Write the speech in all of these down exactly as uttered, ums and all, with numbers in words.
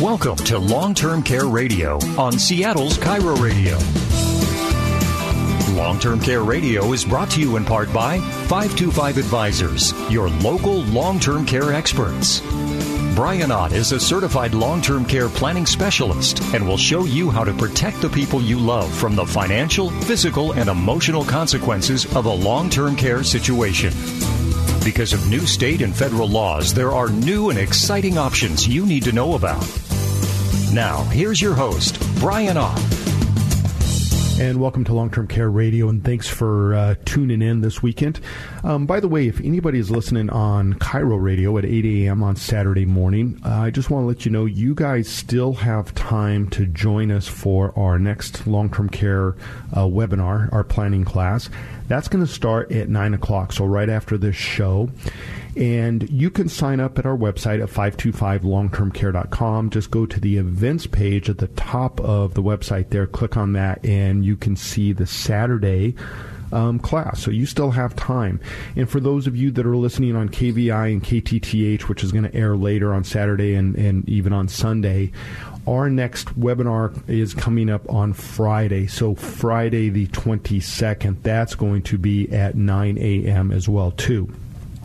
Welcome to Long-Term Care Radio on Seattle's Cairo Radio. Long-Term Care Radio is brought to you in part by five two five Advisors, your local long-term care experts. Brian Ott is a certified long-term care planning specialist and will show you how to protect the people you love from the financial, physical, and emotional consequences of a long-term care situation. Because of new state and federal laws, there are new and exciting options you need to know about. Now, here's your host, Brian Ott. And welcome to Long-Term Care Radio, and thanks for uh, tuning in this weekend. Um, by the way, if anybody is listening on Cairo Radio at eight a.m. on Saturday morning, uh, I just want to let you know you guys still have time to join us for our next long-term care uh, webinar, our planning class. That's going to start at nine o'clock, so right after this show. And you can sign up at our website at five two five long term care dot com. Just go to the events page at the top of the website there, click on that, and you can see the Saturday um, class. So you still have time. And for those of you that are listening on K V I and K T T H, which is going to air later on Saturday and, and even on Sunday, our next webinar is coming up on Friday. So Friday the twenty-second, that's going to be at nine a.m. as well, too.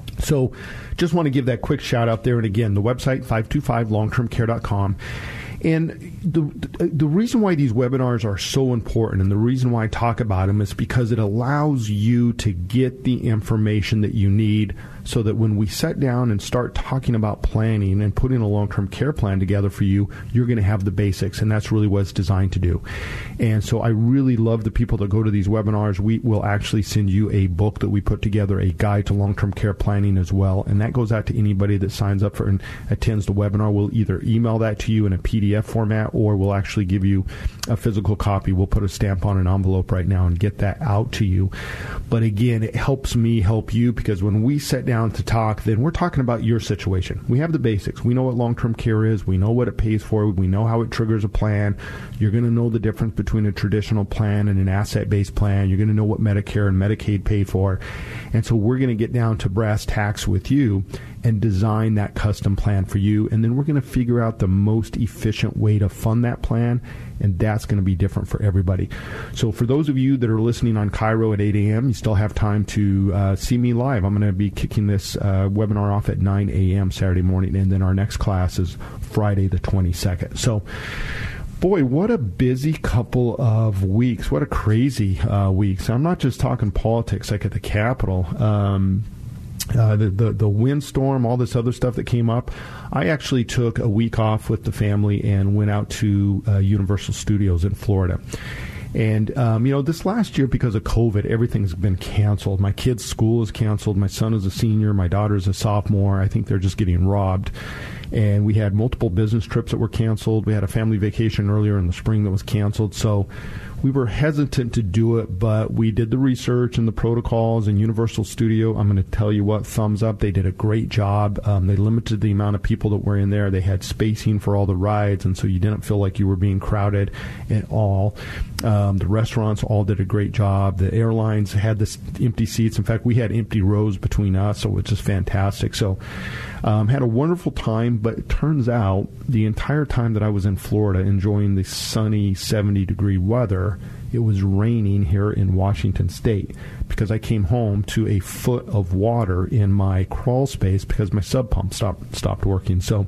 So just want to give that quick shout out there. And again, the website, five two five long term care dot com. And the the reason why these webinars are so important and the reason why I talk about them is because it allows you to get the information that you need so that when we sit down and start talking about planning and putting a long-term care plan together for you, you're going to have the basics, and that's really what it's designed to do. And so I really love the people that go to these webinars. We will actually send you a book that we put together, a guide to long-term care planning as well, and that goes out to anybody that signs up for and attends the webinar. We'll either email that to you in a P D F format, or we'll actually give you a physical copy. We'll put a stamp on an envelope right now and get that out to you. But again, it helps me help you, because when we sit down to talk, then we're talking about your situation. We have the basics. We know what long-term care is. We know what it pays for. We know how it triggers a plan. You're going to know the difference between a traditional plan and an asset-based plan. You're going to know what Medicare and Medicaid pay for. And so we're going to get down to brass tacks with you and design that custom plan for you. And then we're going to figure out the most efficient way to fund that plan, and that's going to be different for everybody. So for those of you that are listening on Cairo at eight a.m., you still have time to uh, see me live. I'm going to be kicking this uh, webinar off at nine a.m. Saturday morning, and then our next class is Friday the twenty-second. So boy, what a busy couple of weeks. What a crazy uh, weeks. I'm not just talking politics like at the Capitol. Um Uh, the, the the windstorm, all this other stuff that came up. I actually took a week off with the family and went out to uh, Universal Studios in Florida. And, um, you know, this last year, because of COVID, everything's been canceled. My kid's school is canceled. My son is a senior. My daughter is a sophomore. I think they're just getting robbed. And we had multiple business trips that were canceled. We had a family vacation earlier in the spring that was canceled. So we were hesitant to do it, but we did the research and the protocols, and Universal Studio, I'm going to tell you what, thumbs up. They did a great job. Um, they limited the amount of people that were in there. They had spacing for all the rides, and so you didn't feel like you were being crowded at all. Um, the restaurants all did a great job. The airlines had this empty seats. In fact, we had empty rows between us, so it's just fantastic. So um, had a wonderful time, but it turns out the entire time that I was in Florida enjoying the sunny seventy-degree weather, it was raining here in Washington State, because I came home to a foot of water in my crawl space because my sub pump stopped stopped working. So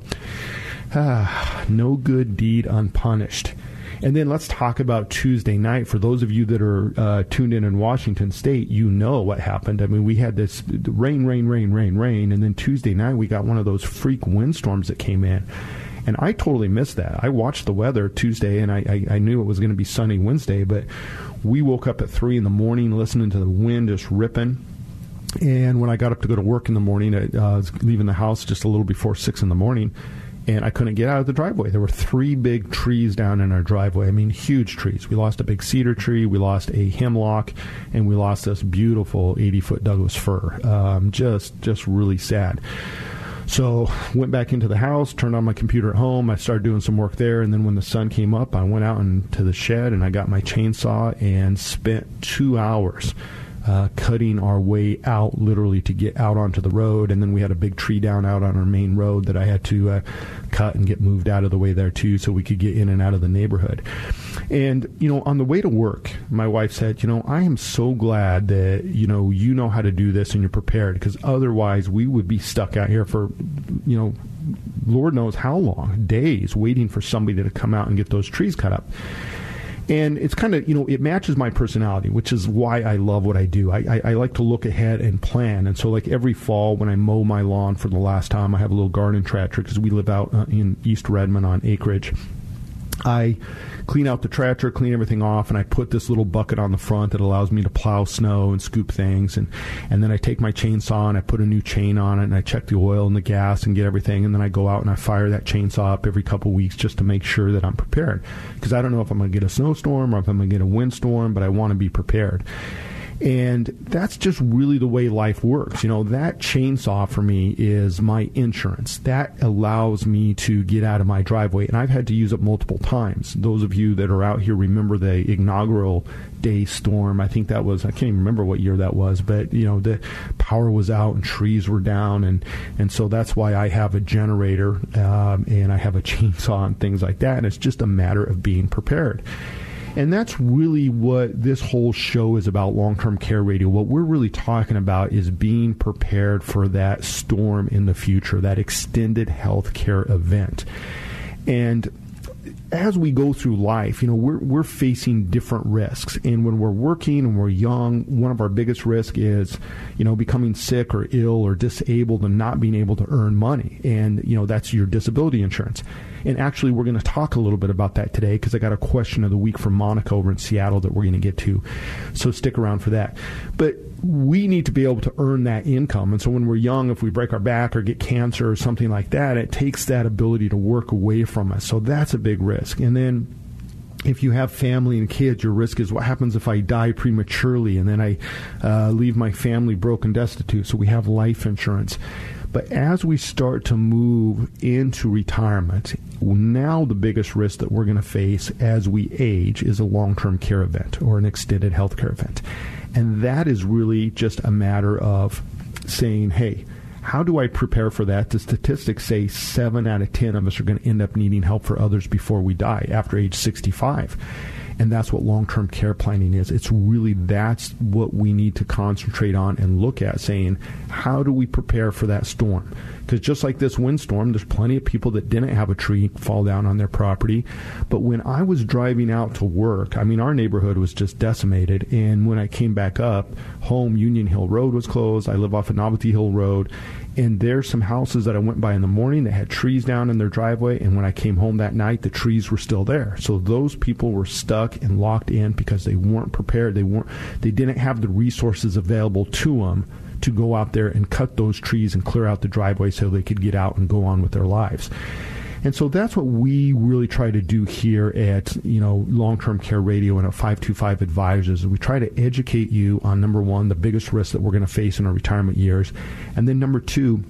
ah, no good deed unpunished. And then let's talk about Tuesday night. For those of you that are uh, tuned in in Washington State, you know what happened. I mean, we had this rain, rain, rain, rain, rain, and then Tuesday night we got one of those freak windstorms that came in. And I totally missed that. I watched the weather Tuesday, and I, I, I knew it was going to be sunny Wednesday, but we woke up at three in the morning listening to the wind just ripping. And when I got up to go to work in the morning, I uh, was leaving the house just a little before six in the morning, and I couldn't get out of the driveway. There were three big trees down in our driveway. I mean, huge trees. We lost a big cedar tree, we lost a hemlock, and we lost this beautiful eighty-foot Douglas fir. Um, just, just really sad. So went back into the house, turned on my computer at home. I started doing some work there, and then when the sun came up, I went out into the shed, and I got my chainsaw and spent two hours uh, cutting our way out literally to get out onto the road. And then we had a big tree down out on our main road that I had to uh, cut and get moved out of the way there too, so we could get in and out of the neighborhood. And, you know, on the way to work, my wife said, you know, I am so glad that, you know, you know how to do this and you're prepared, because otherwise we would be stuck out here for, you know, Lord knows how long, days, waiting for somebody to come out and get those trees cut up. And it's kind of, you know, it matches my personality, which is why I love what I do. I, I, I like to look ahead and plan. And so, like, every fall when I mow my lawn for the last time, I have a little garden tractor because we live out uh, in East Redmond on acreage. I clean out the tractor, clean everything off, and I put this little bucket on the front that allows me to plow snow and scoop things. And, and then I take my chainsaw and I put a new chain on it, and I check the oil and the gas and get everything. And then I go out and I fire that chainsaw up every couple weeks just to make sure that I'm prepared. Because I don't know if I'm going to get a snowstorm or if I'm going to get a windstorm, but I want to be prepared. And that's just really the way life works. You know, that chainsaw for me is my insurance. That allows me to get out of my driveway, and I've had to use it multiple times. Those of you that are out here remember the inaugural day storm. I think that was, I can't even remember what year that was, but, you know, the power was out and trees were down, and, and so that's why I have a generator um, and I have a chainsaw and things like that, and it's just a matter of being prepared. And that's really what this whole show is about, Long-Term Care Radio. What we're really talking about is being prepared for that storm in the future, that extended health care event. And as we go through life, you know, we're we're facing different risks. And when we're working and we're young, one of our biggest risks is, you know, becoming sick or ill or disabled and not being able to earn money. And, you know, that's your disability insurance. And actually, we're going to talk a little bit about that today, because I got a question of the week from Monica over in Seattle that we're going to get to. So stick around for that. But we need to be able to earn that income. And so when we're young, if we break our back or get cancer or something like that, it takes that ability to work away from us. So that's a big risk. And then if you have family and kids, your risk is what happens if I die prematurely and then I uh, leave my family broken, destitute. So we have life insurance. But as we start to move into retirement, now the biggest risk that we're going to face as we age is a long-term care event or an extended health care event. And that is really just a matter of saying, hey, how do I prepare for that? The statistics say seven out of ten of us are going to end up needing help for others before we die after age sixty-five. And that's what long-term care planning is. It's really, that's what we need to concentrate on and look at, saying, how do we prepare for that storm? Because just like this windstorm, there's plenty of people that didn't have a tree fall down on their property. But when I was driving out to work, I mean, our neighborhood was just decimated. And when I came back up home, Union Hill Road was closed. I live off of Novelty Hill Road. And there's some houses that I went by in the morning that had trees down in their driveway. And when I came home that night, the trees were still there. So those people were stuck and locked in because they weren't prepared. They weren't, they didn't have the resources available to them to go out there and cut those trees and clear out the driveway so they could get out and go on with their lives. And so that's what we really try to do here at, you know, Long-Term Care Radio and at five two five Advisors. We try to educate you on, number one, the biggest risks that we're going to face in our retirement years. And then number two,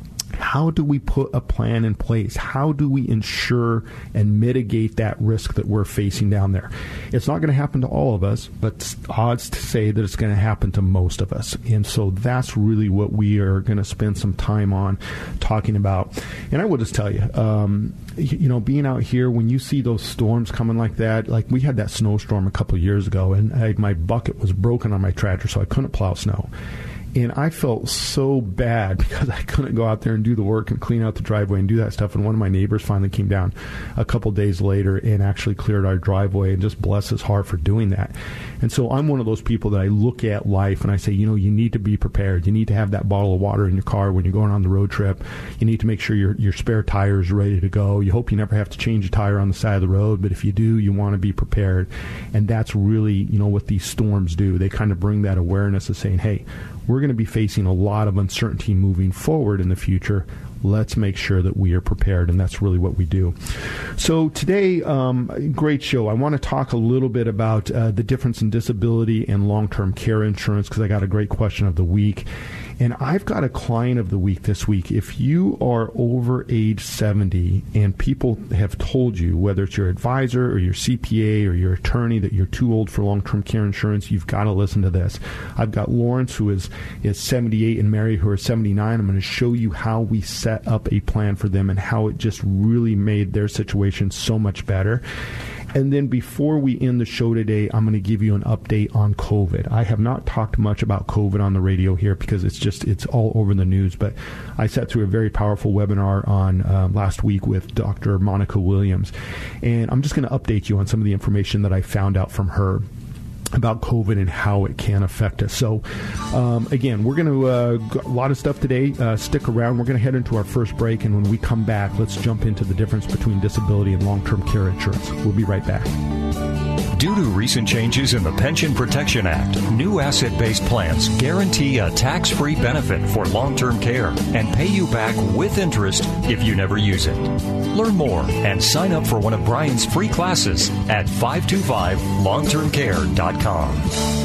how do we put a plan in place? How do we ensure and mitigate that risk that we're facing down there? It's not going to happen to all of us, but odds to say that it's going to happen to most of us. And so that's really what we are going to spend some time on talking about. And I will just tell you, um, you know, being out here, when you see those storms coming like that, like we had that snowstorm a couple of years ago, and I, my bucket was broken on my tractor, so I couldn't plow snow. And I felt so bad because I couldn't go out there and do the work and clean out the driveway and do that stuff. And one of my neighbors finally came down a couple days later and actually cleared our driveway, and just bless his heart for doing that. And so I'm one of those people that I look at life and I say, you know, you need to be prepared. You need to have that bottle of water in your car when you're going on the road trip. You need to make sure your your spare tire is ready to go. You hope you never have to change a tire on the side of the road, but if you do, you want to be prepared. And that's really, you know, what these storms do. They kind of bring that awareness of saying, hey, we're going to be facing a lot of uncertainty moving forward in the future. Let's make sure that we are prepared, and that's really what we do. So today, um, great show. I want to talk a little bit about uh, the difference in disability and long-term care insurance, because I got a great question of the week. And I've got a client of the week this week. If you are over age seventy and people have told you, whether it's your advisor or your C P A or your attorney, that you're too old for long-term care insurance, you've got to listen to this. I've got Lawrence, who is, is seventy-eight, and Mary, who are seventy-nine. I'm going to show you how we set up a plan for them and how it just really made their situation so much better. And then before we end the show today, I'm going to give you an update on COVID. I have not talked much about COVID on the radio here because it's just, it's all over the news. But I sat through a very powerful webinar on uh, last week with Doctor Monica Williams. And I'm just going to update you on some of the information that I found out from her about COVID and how it can affect us. So, um, again, we're going to, uh, got a lot of stuff today. Uh, stick around. We're going to head into our first break, and when we come back, let's jump into the difference between disability and long-term care insurance. We'll be right back. Due to recent changes in the Pension Protection Act, new asset-based plans guarantee a tax-free benefit for long-term care and pay you back with interest if you never use it. Learn more and sign up for one of Brian's free classes at five two five long term care dot com.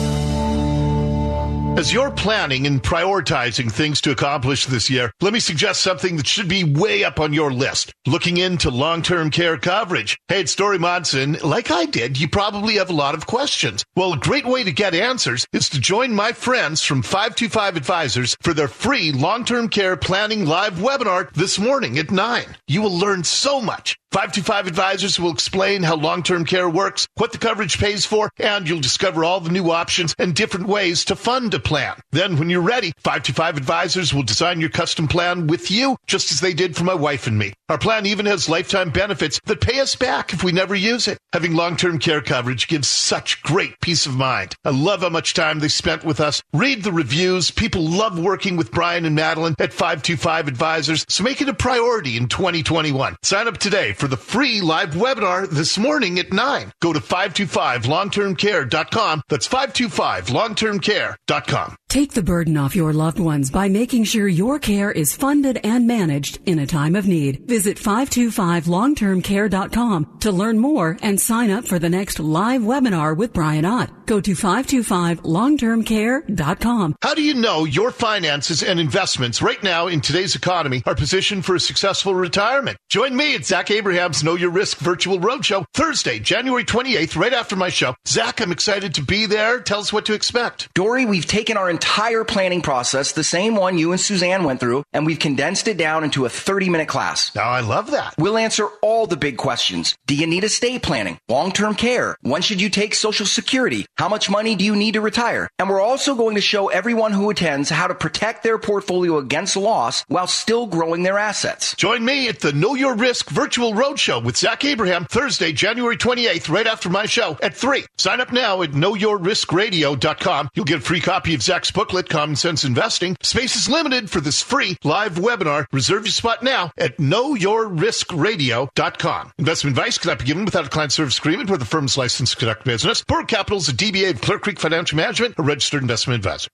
As you're planning and prioritizing things to accomplish this year, let me suggest something that should be way up on your list. Looking into long-term care coverage. Hey, it's Dory Monson. Like I did, you probably have a lot of questions. Well, a great way to get answers is to join my friends from five two five Advisors for their free long-term care planning live webinar this morning at nine. You will learn so much. five two five Advisors will explain how long-term care works, what the coverage pays for, and you'll discover all the new options and different ways to fund a plan. Then, when you're ready, five two five Advisors will design your custom plan with you, just as they did for my wife and me. Our plan even has lifetime benefits that pay us back if we never use it. Having long-term care coverage gives such great peace of mind. I love how much time they spent with us. Read the reviews. People love working with Brian and Madeline at five two five Advisors, so make it a priority in twenty twenty-one. Sign up today for the free live webinar this morning at nine. Go to five two five long term care dot com. That's five two five long term care dot com. Take the burden off your loved ones by making sure your care is funded and managed in a time of need. Visit five two five long term care dot com to learn more and sign up for the next live webinar with Brian Ott. Go to five two five long term care dot com. How do you know your finances and investments right now in today's economy are positioned for a successful retirement? Join me at Zach Abraham's Know Your Risk Virtual Roadshow Thursday, January twenty-eighth, right after my show. Zach, I'm excited to be there. Tell us what to expect. Dory, we've taken our entire planning process, the same one you and Suzanne went through, and we've condensed it down into a thirty-minute class. Now, I love that. We'll answer all the big questions. Do you need estate planning? Long-term care? When should you take Social Security? How much money do you need to retire? And we're also going to show everyone who attends how to protect their portfolio against loss while still growing their assets. Join me at the Know Your Risk Virtual Roadshow with Zach Abraham Thursday, January twenty-eighth, right after my show at three. Sign up now at know your risk radio dot com. You'll get a free copy of Zach's booklet, Common Sense Investing. Space is limited for this free live webinar. Reserve your spot now at know your risk radio dot com. Investment advice cannot be given without a client service agreement where the firm is licensed to conduct business. Burr Capital is a D B A of Clear Creek Financial Management, a registered investment advisor.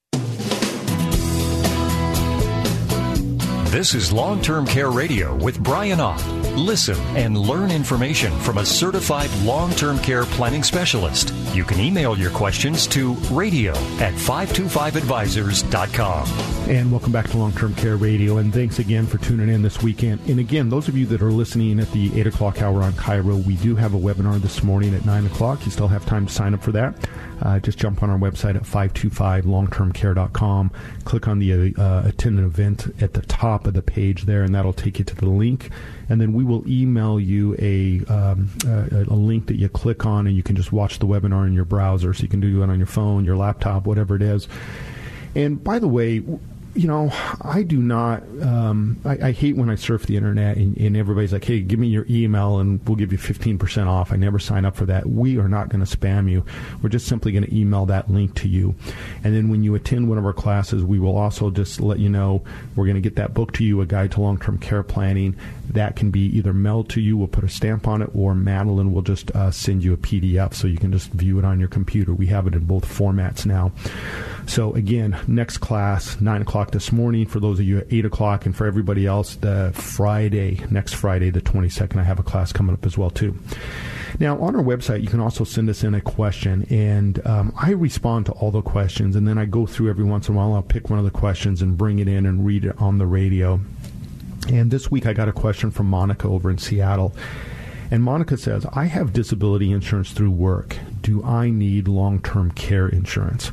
This is Long-Term Care Radio with Brian Ott. Listen and learn information from a certified long-term care planning specialist. You can email your questions to radio at five two five advisors dot com. And welcome back to Long-Term Care Radio, and thanks again for tuning in this weekend. And again, those of you that are listening at the eight o'clock hour on Cairo, we do have a webinar this morning at nine o'clock. You still have time to sign up for that. Uh, just jump on our website at five two five long term care dot com. Click on the uh, attend an event at the top of the page there, and that'll take you to the link. And then we will email you a, um, a, a link that you click on, and you can just watch the webinar in your browser. So you can do it on your phone, your laptop, whatever it is. And by the way, you know, I do not, um, I, I hate when I surf the internet and, and everybody's like, hey, give me your email and we'll give you fifteen percent off. I never sign up for that. We are not going to spam you. We're just simply going to email that link to you. And then when you attend one of our classes, we will also just let you know we're going to get that book to you, A Guide to Long-Term Care Planning. that can be either mailed to you, we'll put a stamp on it, or Madeline will just uh, send you a P D F so you can just view it on your computer. We have it in both formats now. So again, next class, nine o'clock this morning. For those of you at eight o'clock, and for everybody else, the Friday, next Friday, the twenty-second, I have a class coming up as well, too. Now, on our website, you can also send us in a question, and um, I respond to all the questions, and then I go through every once in a while. I'll pick one of the questions and bring it in and read it on the radio. And this week, I got a question from Monica over in Seattle. And Monica says, I have disability insurance through work. Do I need long-term care insurance?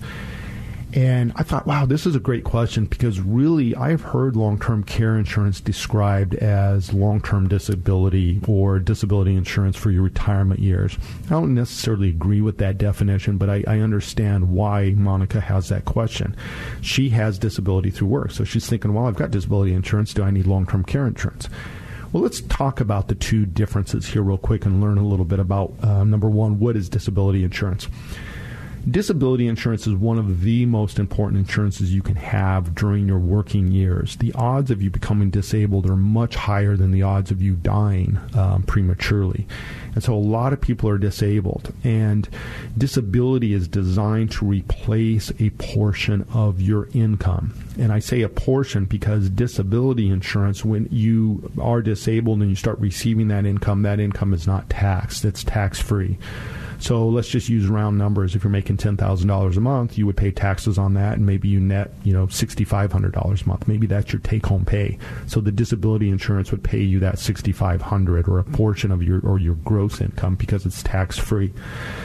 And I thought, wow, this is a great question, because really I've heard long-term care insurance described as long-term disability or disability insurance for your retirement years. I don't necessarily agree with that definition, but I, I understand why Monica has that question. She has disability through work, so she's thinking, well, I've got disability insurance. Do I need long-term care insurance? Well, let's talk about the two differences here real quick and learn a little bit about, uh, number one, what is disability insurance? Disability insurance is one of the most important insurances you can have during your working years. The odds of you becoming disabled are much higher than the odds of you dying um, prematurely. And so a lot of people are disabled, and disability is designed to replace a portion of your income. And I say a portion because disability insurance, when you are disabled and you start receiving that income, that income is not taxed. It's tax-free. So let's just use round numbers. If you're making ten thousand dollars a month, you would pay taxes on that, and maybe you net, you know, six thousand five hundred dollars a month. Maybe that's your take-home pay. So the disability insurance would pay you that six thousand five hundred dollars or a portion of your or your gross income because it's tax-free.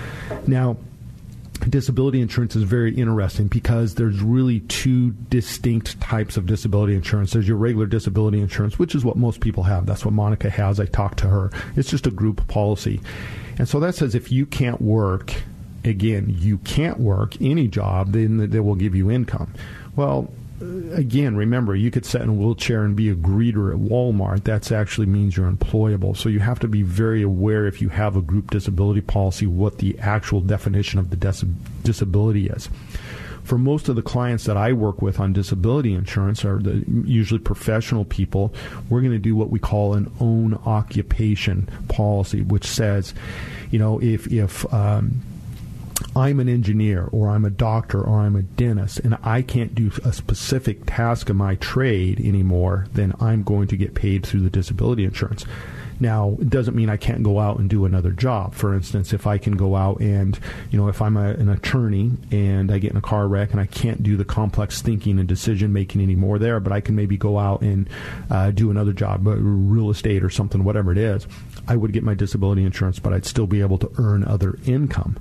Now, disability insurance is very interesting because there's really two distinct types of disability insurance. There's your regular disability insurance, which is what most people have. That's what Monica has. I talked to her. It's just a group policy. And so that says if you can't work, again, you can't work any job, then they will give you income. Well, again, remember, you could sit in a wheelchair and be a greeter at Walmart. That actually means you're employable. So you have to be very aware, if you have a group disability policy, what the actual definition of the dis- disability is. For most of the clients that I work with on disability insurance are the usually professional people. We're going to do what we call an own occupation policy, which says, you know, if if um, I'm an engineer or I'm a doctor or I'm a dentist and I can't do a specific task of my trade anymore, then I'm going to get paid through the disability insurance. Now, it doesn't mean I can't go out and do another job. For instance, if I can go out and, you know, if I'm a, an attorney and I get in a car wreck and I can't do the complex thinking and decision making anymore there, but I can maybe go out and uh, do another job, real estate or something, whatever it is, I would get my disability insurance, but I'd still be able to earn other income.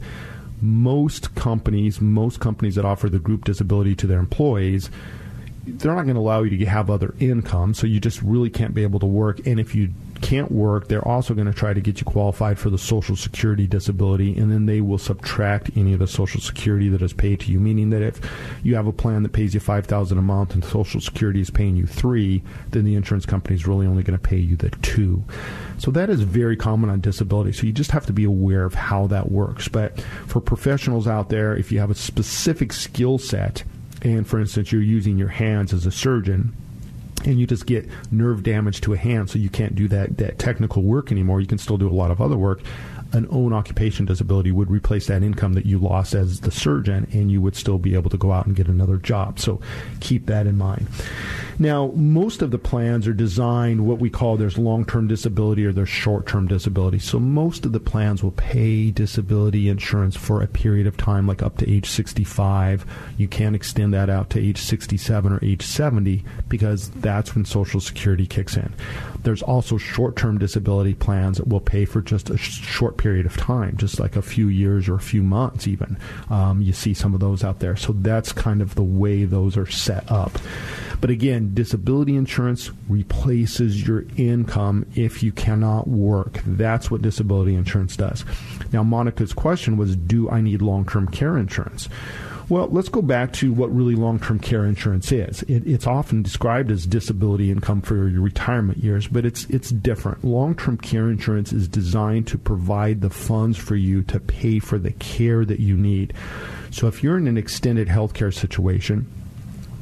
Most companies, most companies that offer the group disability to their employees, they're not going to allow you to have other income, so you just really can't be able to work. And if you can't work, they're also going to try to get you qualified for the Social Security disability, and then they will subtract any of the Social Security that is paid to you, meaning that if you have a plan that pays you five thousand dollars a month and Social Security is paying you three, then the insurance company is really only going to pay you the two. So that is very common on disability. So you just have to be aware of how that works. But for professionals out there, if you have a specific skill set, and for instance, you're using your hands as a surgeon, and you just get nerve damage to a hand, so you can't do that, that technical work anymore, you can still do a lot of other work, an own occupation disability would replace that income that you lost as the surgeon, and you would still be able to go out and get another job. So keep that in mind. Now, most of the plans are designed what we call there's long-term disability or there's short-term disability. So most of the plans will pay disability insurance for a period of time, like up to age sixty-five. You can extend that out to age sixty-seven or age seventy because that's when Social Security kicks in. There's also short-term disability plans that will pay for just a sh- short period of time, just like a few years or a few months even. Um, you see some of those out there. So that's kind of the way those are set up. But again, disability insurance replaces your income if you cannot work. That's what disability insurance does. Now, Monica's question was, do I need long-term care insurance? Well, let's go back to what really long-term care insurance is. It, it's often described as disability income for your retirement years, but it's it's different. Long-term care insurance is designed to provide the funds for you to pay for the care that you need. So if you're in an extended health care situation,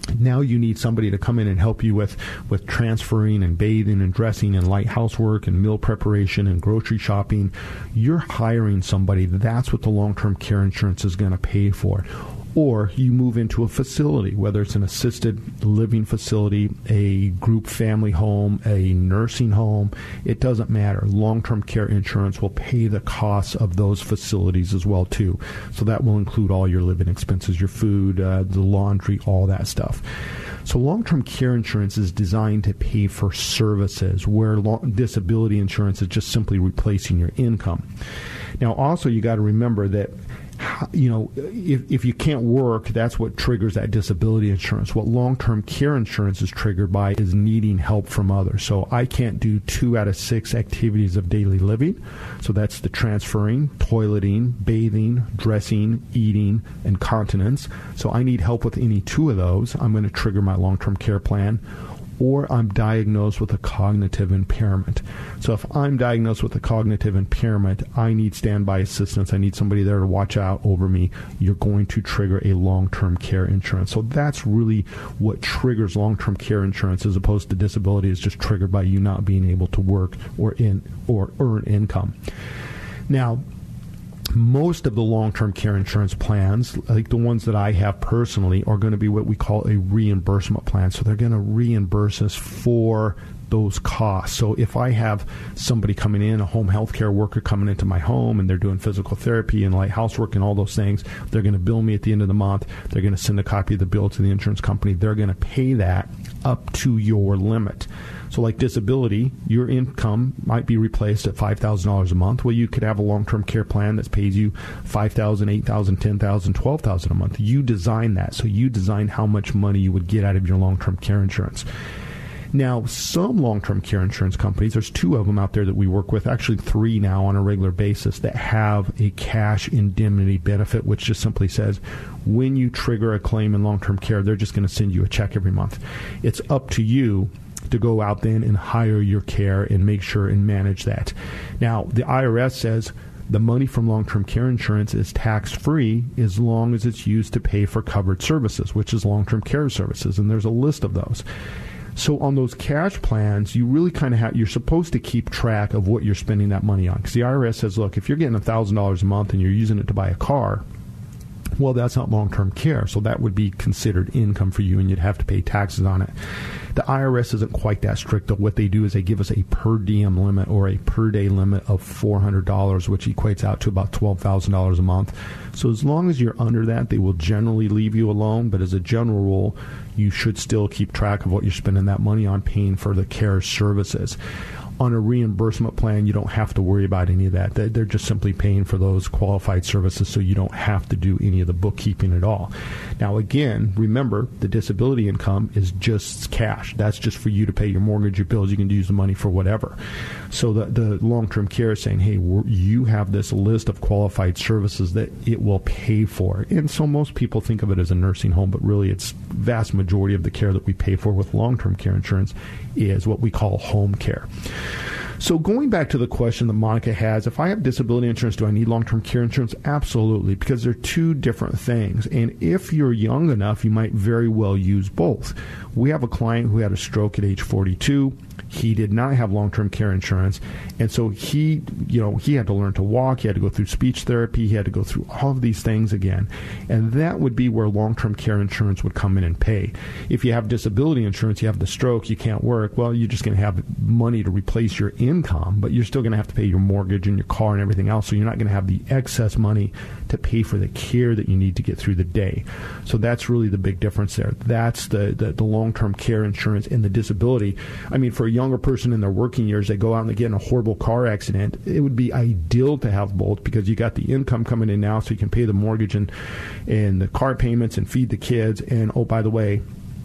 Now you need somebody to come in and help you with, with transferring and bathing and dressing and light housework and meal preparation and grocery shopping. You're hiring somebody. That's what the long-term care insurance is going to pay for. Or you move into a facility, whether it's an assisted living facility, a group family home, a nursing home. It doesn't matter. Long-term care insurance will pay the costs of those facilities as well, too. So that will include all your living expenses, your food, uh, the laundry, all that stuff. So long-term care insurance is designed to pay for services, where long- disability insurance is just simply replacing your income. Now, also, you got to remember that, you know, if, if you can't work, that's what triggers that disability insurance. What long-term care insurance is triggered by is needing help from others. So I can't do two out of six activities of daily living. So that's the transferring, toileting, bathing, dressing, eating, and continence. So I need help with any two of those. I'm going to trigger my long-term care plan. Or I'm diagnosed with a cognitive impairment. So if I'm diagnosed with a cognitive impairment, I need standby assistance. I need somebody there to watch out over me. You're going to trigger a long-term care insurance. So that's really what triggers long-term care insurance, as opposed to disability is just triggered by you not being able to work or in or earn income. Now, most of the long-term care insurance plans, like the ones that I have personally, are going to be what we call a reimbursement plan. So they're going to reimburse us for those costs. So if I have somebody coming in, a home health care worker coming into my home, and they're doing physical therapy and light housework and all those things, they're going to bill me at the end of the month. They're going to send a copy of the bill to the insurance company. They're going to pay that up to your limit. So like disability, your income might be replaced at five thousand dollars a month. Well, you could have a long-term care plan that pays you five thousand dollars, eight thousand dollars, ten thousand dollars, twelve thousand dollars a month. You design that. So you design how much money you would get out of your long-term care insurance. Now, some long-term care insurance companies, there's two of them out there that we work with, actually three now on a regular basis, that have a cash indemnity benefit, which just simply says when you trigger a claim in long-term care, they're just going to send you a check every month. It's up to you to go out then and hire your care and make sure and manage that. Now, the I R S says the money from long-term care insurance is tax-free as long as it's used to pay for covered services, which is long-term care services, and there's a list of those. So on those cash plans, you really kind of have, you're supposed to keep track of what you're spending that money on. Because the I R S says, look, if you're getting one thousand dollars a month and you're using it to buy a car, well, that's not long-term care. So that would be considered income for you, and you'd have to pay taxes on it. The I R S isn't quite that strict. What they do is they give us a per diem limit or a per day limit of four hundred dollars, which equates out to about twelve thousand dollars a month. So as long as you're under that, they will generally leave you alone. But as a general rule, you should still keep track of what you're spending that money on paying for the care services. On a reimbursement plan, you don't have to worry about any of that. They're just simply paying for those qualified services, so you don't have to do any of the bookkeeping at all. Now, again, remember, the disability income is just cash. That's just for you to pay your mortgage, your bills. You can use the money for whatever. So the, the long-term care is saying, hey, we're, you have this list of qualified services that it will pay for. And so most people think of it as a nursing home, but really it's vast majority of the care that we pay for with long-term care insurance is what we call home care. So going back to the question that Monica has, if I have disability insurance, do I need long-term care insurance? Absolutely, because they're two different things. And if you're young enough, you might very well use both. We have a client who had a stroke at age forty-two. He did not have long-term care insurance, and so he, you know, he had to learn to walk. He had to go through speech therapy. He had to go through all of these things again, and that would be where long-term care insurance would come in and pay. If you have disability insurance, you have the stroke, you can't work. Well, you're just going to have money to replace your income, but you're still going to have to pay your mortgage and your car and everything else. So you're not going to have the excess money to pay for the care that you need to get through the day. So that's really the big difference there. That's the the, the long-term care insurance and the disability. I mean, for a younger person in their working years, they go out and they get in a horrible car accident. It would be ideal to have both because you got the income coming in now, so you can pay the mortgage and and the car payments and feed the kids. And oh, by the way,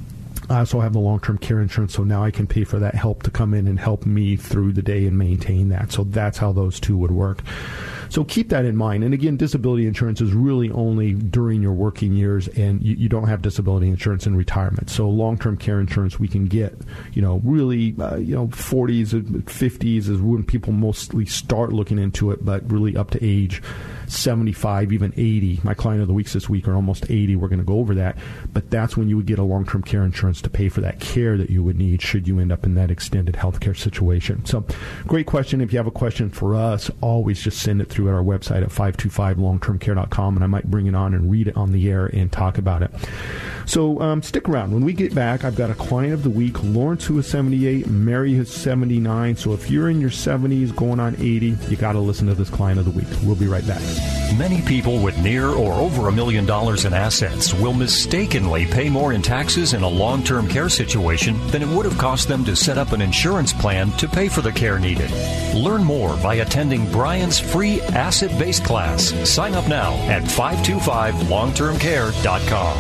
I also have the long-term care insurance, so now I can pay for that help to come in and help me through the day and maintain that. So that's how those two would work. So keep that in mind. And again, disability insurance is really only during your working years, and you, you don't have disability insurance in retirement. So long-term care insurance we can get, you know, really, uh, you know, forties, fifties is when people mostly start looking into it, but really up to age seventy-five, even eighty. My client of the weeks this week are almost eighty. We're going to go over that. But that's when you would get a long-term care insurance to pay for that care that you would need should you end up in that extended health care situation. So great question. If you have a question for us, always just send it through at our website at five two five long term care dot com, and I might bring it on and read it on the air and talk about it. So um, stick around. When we get back, I've got a client of the week, Lawrence, who is seventy-eight, Mary, who's seventy-nine. So if you're in your seventies going on eighty, you got to listen to this client of the week. We'll be right back. Many people with near or over a million dollars in assets will mistakenly pay more in taxes in a long-term care situation than it would have cost them to set up an insurance plan to pay for the care needed. Learn more by attending Brian's free asset-based class. Sign up now at five two five long term care dot com.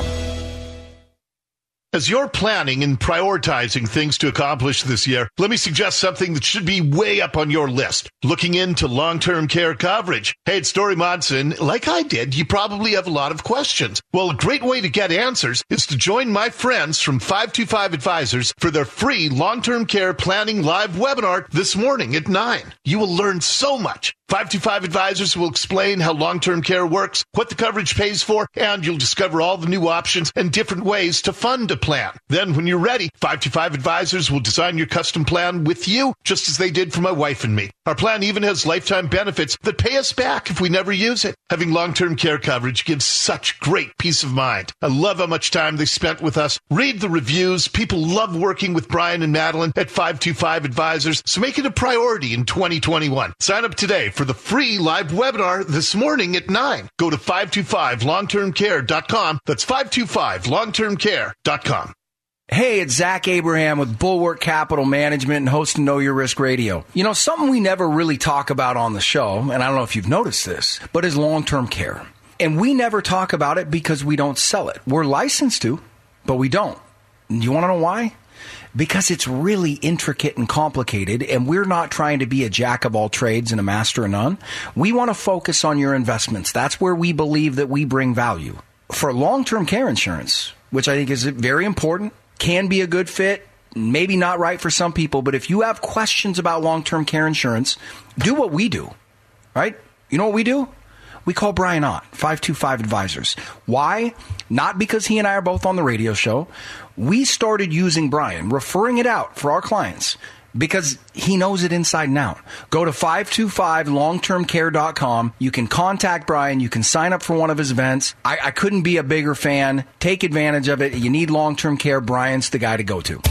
As you're planning and prioritizing things to accomplish this year, let me suggest something that should be way up on your list. Looking into long-term care coverage. Hey, it's Story Monson. Like I did, you probably have a lot of questions. Well, a great way to get answers is to join my friends from five two five Advisors for their free long-term care planning live webinar this morning at nine. You will learn so much. five two five Advisors will explain how long-term care works, what the coverage pays for, and you'll discover all the new options and different ways to fund a plan. Then when you're ready, five two five Advisors will design your custom plan with you, just as they did for my wife and me. Our plan even has lifetime benefits that pay us back if we never use it. Having long-term care coverage gives such great peace of mind. I love how much time they spent with us. Read the reviews. People love working with Brian and Madeline at five two five Advisors, so make it a priority in twenty twenty-one. Sign up today for the free live webinar this morning at nine. Go to five two five long term care dot com. That's five two five long term care dot com. Hey, it's Zach Abraham with Bulwark Capital Management and host of Know Your Risk Radio. You know, something we never really talk about on the show, and I don't know if you've noticed this, but is long-term care. And we never talk about it because we don't sell it. We're licensed to, but we don't. You want to know why? Because it's really intricate and complicated, and we're not trying to be a jack of all trades and a master of none. We want to focus on your investments. That's where we believe that we bring value. For long-term care insurance, which I think is very important, can be a good fit, maybe not right for some people, but if you have questions about long-term care insurance, do what we do, right? You know what we do? We call Brian Ott, five two five Advisors. Why? Not because he and I are both on the radio show. We started using Brian, referring it out for our clients, because he knows it inside and out. Go to five two five long term care dot com. You can contact Brian. You can sign up for one of his events. I, I couldn't be a bigger fan. Take advantage of it. You need long-term care. Brian's the guy to go to.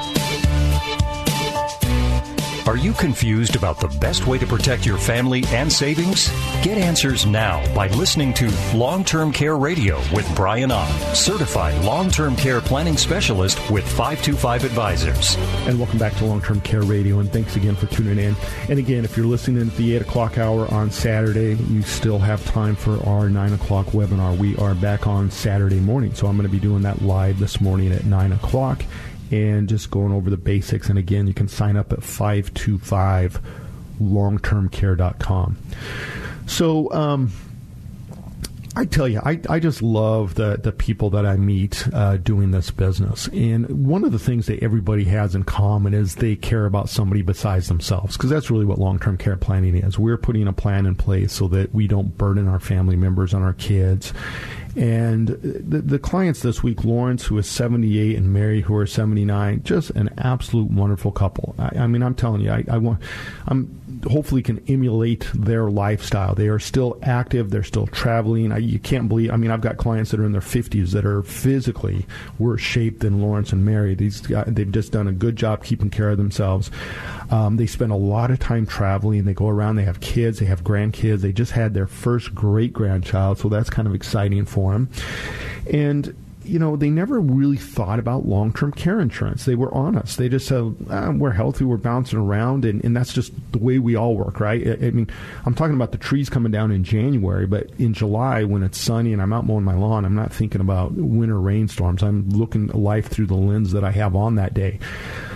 Are you confused about the best way to protect your family and savings? Get answers now by listening to Long-Term Care Radio with Brian Ott, certified long-term care planning specialist with five two five Advisors. And welcome back to Long-Term Care Radio, and thanks again for tuning in. And again, if you're listening at the eight o'clock hour on Saturday, you still have time for our nine o'clock webinar. We are back on Saturday morning, so I'm going to be doing that live this morning at nine o'clock. And just going over the basics. And again, you can sign up at five two five long term care dot com. So, um, I tell you, I, I just love the, the people that I meet uh, doing this business. And one of the things that everybody has in common is they care about somebody besides themselves, because that's really what long-term care planning is. We're putting a plan in place so that we don't burden our family members and our kids. And the, the clients this week, Lawrence, who is seventy-eight, and Mary, who are seventy-nine, just an absolute wonderful couple. I, I mean, I'm telling you, I, I want, I'm hopefully can emulate their lifestyle. They are still active. They're still traveling. I, you can't believe, I mean, I've got clients that are in their fifties that are physically worse shape than Lawrence and Mary. These guys, they've just done a good job keeping care of themselves. Um, they spend a lot of time traveling. They go around. They have kids. They have grandkids. They just had their first great-grandchild, so that's kind of exciting for them. And you know, they never really thought about long-term care insurance. They were honest. They just said, ah, we're healthy, we're bouncing around, and, and that's just the way we all work, right? I, I mean, I'm talking about the trees coming down in January, but in July when it's sunny and I'm out mowing my lawn, I'm not thinking about winter rainstorms. I'm looking at life through the lens that I have on that day.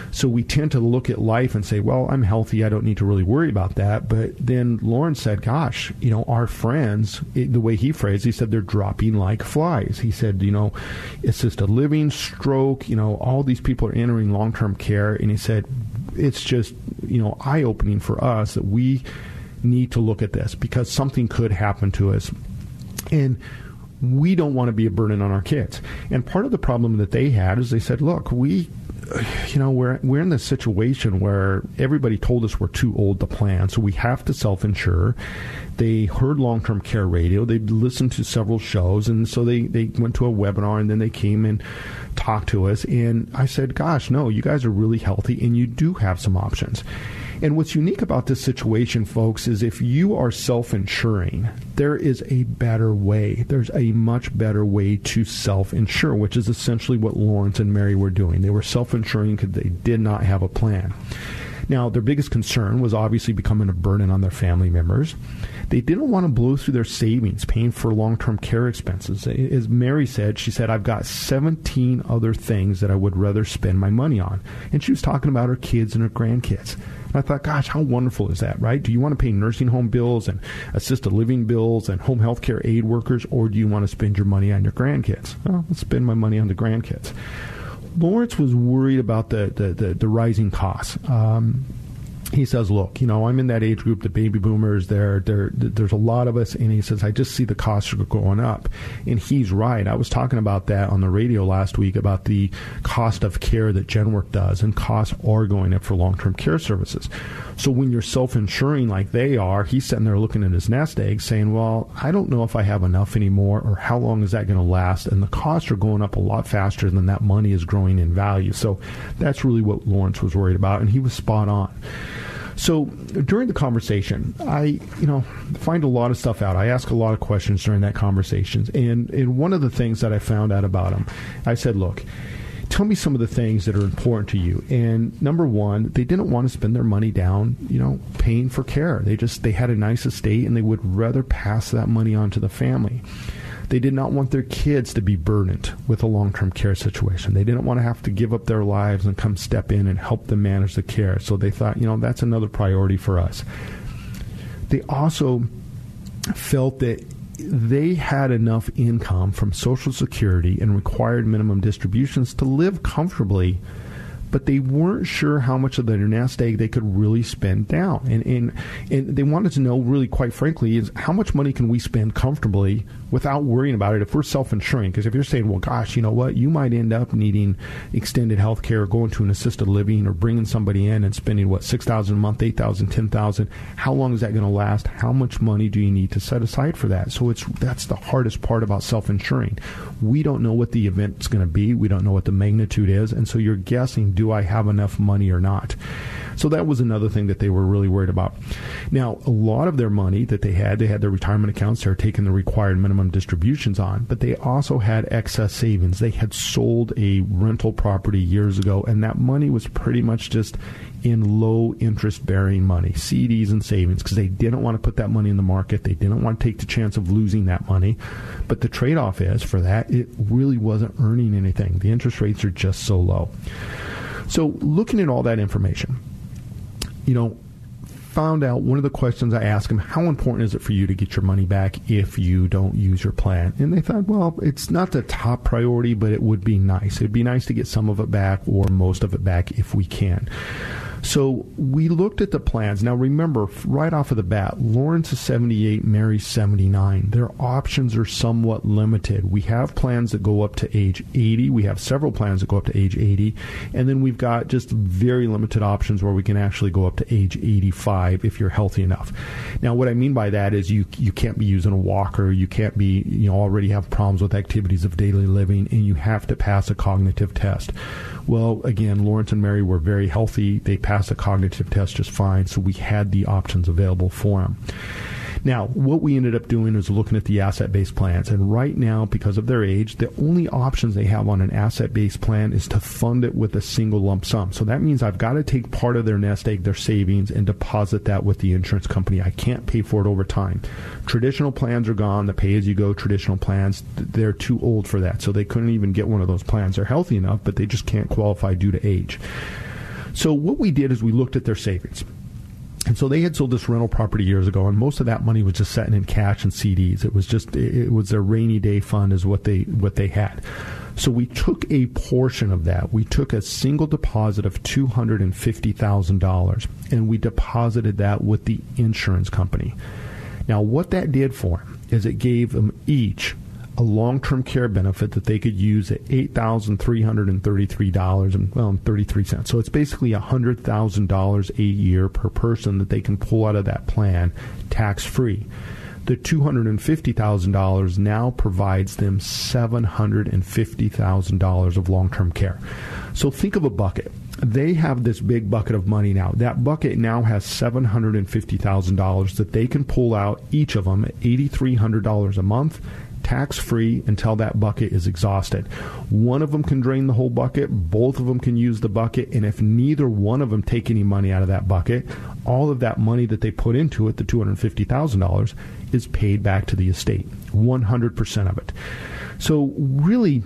So we tend to look at life and say, well, I'm healthy. I don't need to really worry about that. But then Lawrence said, gosh, you know, our friends, it, the way he phrased, he said they're dropping like flies. He said, you know, assisted living, stroke, you know, all these people are entering long-term care. And he said, it's just, you know, eye-opening for us that we need to look at this because something could happen to us. And we don't want to be a burden on our kids. And part of the problem that they had is they said, look, we, you know, we're we're in this situation where everybody told us we're too old to plan, so we have to self-insure. They heard long-term care radio. They listened to several shows, and so they, they went to a webinar, and then they came and talked to us. And I said, gosh, no, you guys are really healthy, and you do have some options. And what's unique about this situation, folks, is if you are self-insuring, there is a better way. There's a much better way to self-insure, which is essentially what Lawrence and Mary were doing. They were self-insuring because they did not have a plan. Now, their biggest concern was obviously becoming a burden on their family members. They didn't want to blow through their savings paying for long-term care expenses. As Mary said, she said, I've got seventeen other things that I would rather spend my money on. And she was talking about her kids and her grandkids. And I thought, gosh, how wonderful is that, right? Do you want to pay nursing home bills and assisted living bills and home health care aid workers, or do you want to spend your money on your grandkids? Well, let's spend my money on the grandkids. Lawrence was worried about the, the, the, the rising costs. Um, he says, look, you know, I'm in that age group, the baby boomers, there, there, there's a lot of us, and he says, I just see the costs are going up. And he's right. I was talking about that on the radio last week about the cost of care that Genworth does, and costs are going up for long-term care services. So when you're self-insuring like they are, he's sitting there looking at his nest egg saying, well, I don't know if I have enough anymore, or how long is that going to last? And the costs are going up a lot faster than that money is growing in value. So that's really what Lawrence was worried about, and he was spot on. So during the conversation, I, you know, find a lot of stuff out. I ask a lot of questions during that conversation. And, and one of the things that I found out about him, I said, look, tell me some of the things that are important to you. And number one, they didn't want to spend their money down, you know, paying for care. They just, they had a nice estate, and they would rather pass that money on to the family. They did not want their kids to be burdened with a long-term care situation. They didn't want to have to give up their lives and come step in and help them manage the care. So they thought, you know, that's another priority for us. They also felt that they had enough income from Social Security and required minimum distributions to live comfortably, but they weren't sure how much of their nest egg they could really spend down. And, and and they wanted to know, really, quite frankly, is how much money can we spend comfortably without worrying about it if we're self-insuring? Because if you're saying, well, gosh, you know what, you might end up needing extended health care, or going to an assisted living, or bringing somebody in and spending, what, six thousand dollars a month, eight thousand dollars, ten thousand dollars. How long is that going to last? How much money do you need to set aside for that? So it's that's the hardest part about self-insuring. We don't know what the event's going to be. We don't know what the magnitude is. And so you're guessing, do I have enough money or not? So that was another thing that they were really worried about. Now, a lot of their money that they had, they had their retirement accounts they were taking the required minimum distributions on, but they also had excess savings. They had sold a rental property years ago, and that money was pretty much just in low interest bearing money, C Ds and savings, because they didn't want to put that money in the market. They didn't want to take the chance of losing that money. But the trade-off is, for that, it really wasn't earning anything. The interest rates are just so low. So looking at all that information, you know, found out one of the questions I asked them, how important is it for you to get your money back if you don't use your plan? And they thought, well, it's not the top priority, but it would be nice. It'd be nice to get some of it back, or most of it back, if we can. So we looked at the plans. Now, remember, right off of the bat, Lawrence is seventy-eight, Mary's seventy-nine. Their options are somewhat limited. We have plans that go up to age eighty. We have several plans that go up to age eighty. And then we've got just very limited options where we can actually go up to age eighty-five if you're healthy enough. Now, what I mean by that is you you can't be using a walker. You can't be, you know, already have problems with activities of daily living, and you have to pass a cognitive test. Well, again, Lawrence and Mary were very healthy. They passed a cognitive test just fine, so we had the options available for them. Now, what we ended up doing is looking at the asset-based plans. And right now, because of their age, the only options they have on an asset-based plan is to fund it with a single lump sum. So that means I've got to take part of their nest egg, their savings, and deposit that with the insurance company. I can't pay for it over time. Traditional plans are gone. The pay-as-you-go traditional plans, they're too old for that. So they couldn't even get one of those plans. They're healthy enough, but they just can't qualify due to age. So what we did is we looked at their savings. And so they had sold this rental property years ago, and most of that money was just sitting in cash and C Ds. It was just, it was their rainy day fund is what they what they had. So we took a portion of that. We took a single deposit of two hundred fifty thousand dollars, and we deposited that with the insurance company. Now, what that did for them is it gave them each a long-term care benefit that they could use at eight thousand three hundred thirty-three dollars and well, thirty-three cents. So it's basically one hundred thousand dollars a year per person that they can pull out of that plan tax-free. The two hundred fifty thousand dollars now provides them seven hundred fifty thousand dollars of long-term care. So think of a bucket. They have this big bucket of money now. That bucket now has seven hundred fifty thousand dollars that they can pull out, each of them, at eight thousand three hundred dollars a month, tax-free until that bucket is exhausted. One of them can drain the whole bucket, both of them can use the bucket, and if neither one of them take any money out of that bucket, all of that money that they put into it, the two hundred fifty thousand dollars, is paid back to the estate, one hundred percent of it. So really,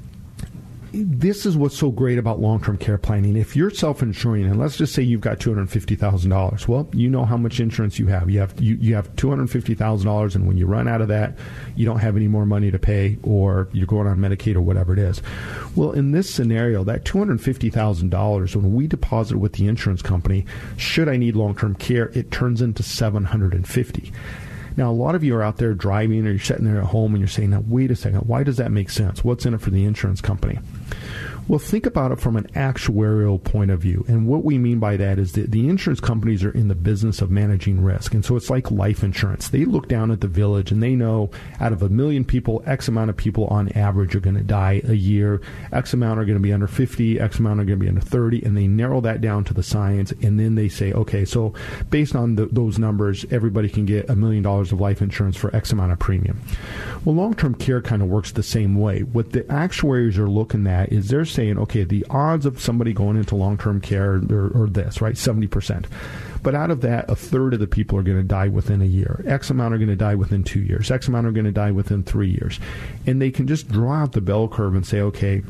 this is what's so great about long-term care planning. If you're self-insuring, and let's just say you've got two hundred fifty thousand dollars, well, you know how much insurance you have. You have you, you have two hundred fifty thousand dollars, and when you run out of that, you don't have any more money to pay, or you're going on Medicaid or whatever it is. Well, in this scenario, that two hundred fifty thousand dollars, when we deposit with the insurance company, should I need long-term care, it turns into seven hundred fifty thousand dollars. Now, a lot of you are out there driving, or you're sitting there at home and you're saying, now, wait a second, why does that make sense? What's in it for the insurance company? Well, think about it from an actuarial point of view. And what we mean by that is that the insurance companies are in the business of managing risk. And so it's like life insurance. They look down at the village and they know out of a million people, X amount of people on average are going to die a year. X amount are going to be under fifty, X amount are going to be under thirty. And they narrow that down to the science. And then they say, okay, so based on the, those numbers, everybody can get a million dollars of life insurance for X amount of premium. Well, long-term care kind of works the same way. What the actuaries are looking at is they're saying, okay, the odds of somebody going into long-term care are, are this, right, seventy percent. But out of that, a third of the people are going to die within a year. X amount are going to die within two years. X amount are going to die within three years. And they can just draw out the bell curve and say, okay,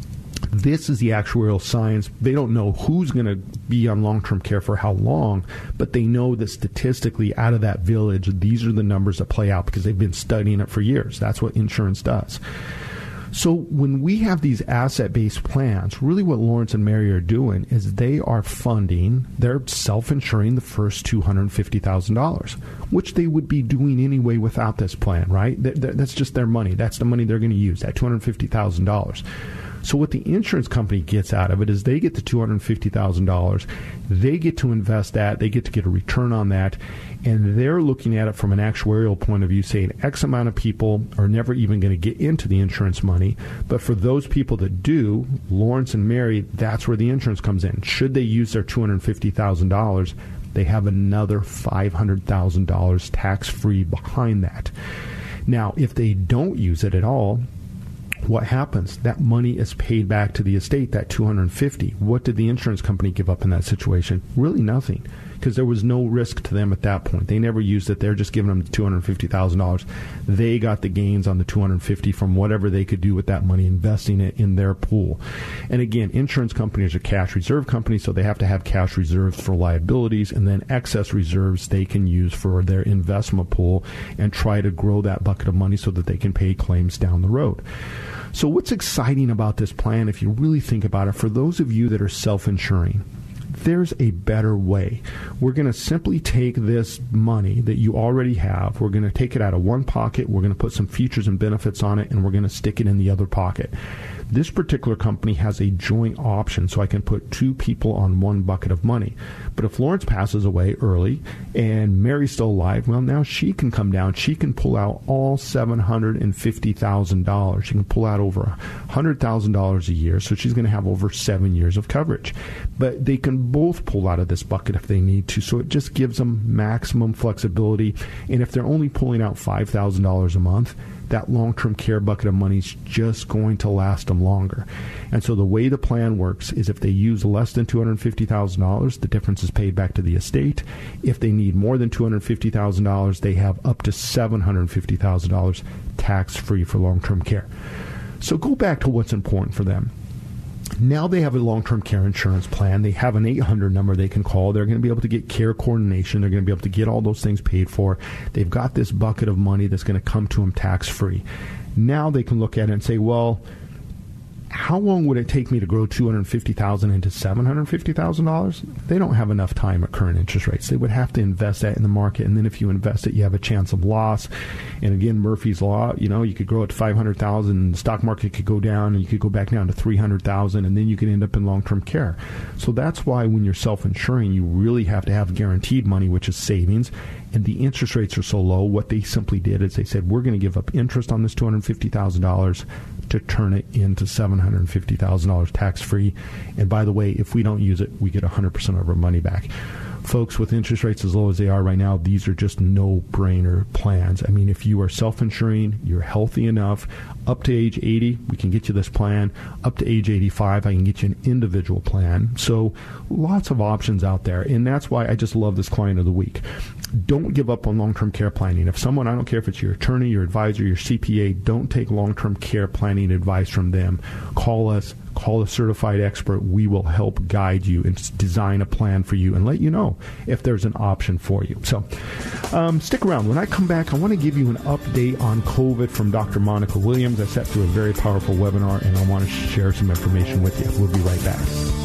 this is the actuarial science. They don't know who's going to be on long-term care for how long, but they know that statistically out of that village, these are the numbers that play out because they've been studying it for years. That's what insurance does. So when we have these asset-based plans, really what Lawrence and Mary are doing is they are funding, they're self-insuring the first two hundred fifty thousand dollars, which they would be doing anyway without this plan, right? That's just their money. That's the money they're going to use, that two hundred fifty thousand dollars. So what the insurance company gets out of it is they get the two hundred fifty thousand dollars. They get to invest that. They get to get a return on that. And they're looking at it from an actuarial point of view, saying X amount of people are never even going to get into the insurance money. But for those people that do, Lawrence and Mary, that's where the insurance comes in. Should they use their two hundred fifty thousand dollars, they have another five hundred thousand dollars tax-free behind that. Now, if they don't use it at all, what happens? That money is paid back to the estate, that two hundred fifty. What did the insurance company give up in that situation? Really nothing, because there was no risk to them at that point. They never used it. They're just giving them two hundred fifty thousand dollars. They got the gains on the two hundred fifty from whatever they could do with that money, investing it in their pool. And again, insurance companies are cash reserve companies, so they have to have cash reserves for liabilities, and then excess reserves they can use for their investment pool and try to grow that bucket of money so that they can pay claims down the road. So what's exciting about this plan, if you really think about it, for those of you that are self-insuring, there's a better way. We're going to simply take this money that you already have, we're going to take it out of one pocket, we're going to put some features and benefits on it, and we're going to stick it in the other pocket. This particular company has a joint option, so I can put two people on one bucket of money. But if Lawrence passes away early and Mary's still alive, well, now she can come down. She can pull out all seven hundred fifty thousand dollars. She can pull out over one hundred thousand dollars a year, so she's going to have over seven years of coverage. But they can both pull out of this bucket if they need to, so it just gives them maximum flexibility. And if they're only pulling out five thousand dollars a month, that long-term care bucket of money is just going to last them longer. And so the way the plan works is if they use less than two hundred fifty thousand dollars, the difference is paid back to the estate. If they need more than two hundred fifty thousand dollars, they have up to seven hundred fifty thousand dollars tax-free for long-term care. So go back to what's important for them. Now they have a long-term care insurance plan. They have an eight hundred number they can call. They're going to be able to get care coordination. They're going to be able to get all those things paid for. They've got this bucket of money that's going to come to them tax-free. Now they can look at it and say, well, how long would it take me to grow two hundred fifty thousand dollars into seven hundred fifty thousand dollars? They don't have enough time at current interest rates. They would have to invest that in the market, and then if you invest it, you have a chance of loss. And again, Murphy's Law, you know, you could grow it to five hundred thousand dollars, the stock market could go down, and you could go back down to three hundred thousand dollars, and then you could end up in long-term care. So that's why when you're self-insuring, you really have to have guaranteed money, which is savings, and the interest rates are so low. What they simply did is they said, we're going to give up interest on this two hundred fifty thousand dollars to turn it into seven hundred fifty thousand dollars tax-free. And by the way, if we don't use it, we get one hundred percent of our money back. Folks, with interest rates as low as they are right now, these are just no-brainer plans. I mean, if you are self-insuring, you're healthy enough, up to age eighty, we can get you this plan. Up to age eighty-five, I can get you an individual plan. So lots of options out there, and that's why I just love this client of the week. Don't give up on long-term care planning. If someone, I don't care if it's your attorney, your advisor, your C P A, don't take long-term care planning advice from them. Call us. Call a certified expert. We will help guide you and design a plan for you and let you know if there's an option for you. So um, stick around. When I come back, I want to give you an update on COVID from Doctor Monica Williams. I sat through a very powerful webinar, and I want to share some information with you. We'll be right back.